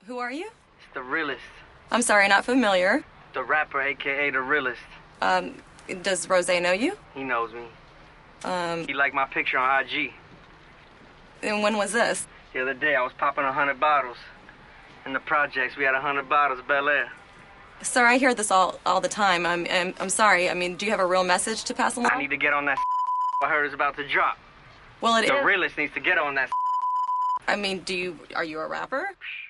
Who are you? It's the realest. I'm sorry, not familiar. The rapper, a.k.a. the realest. Does Rose know you? He knows me. He liked my picture on IG. And when was this? The other day, I was popping 100 bottles. In the projects, we had 100 bottles, Bel Air. Sir, I hear this all the time. I'm sorry. I mean, do you have a real message to pass along? I need to get on that I heard it's about to drop. Well, it is. The realest needs to get on that I mean, are you a rapper?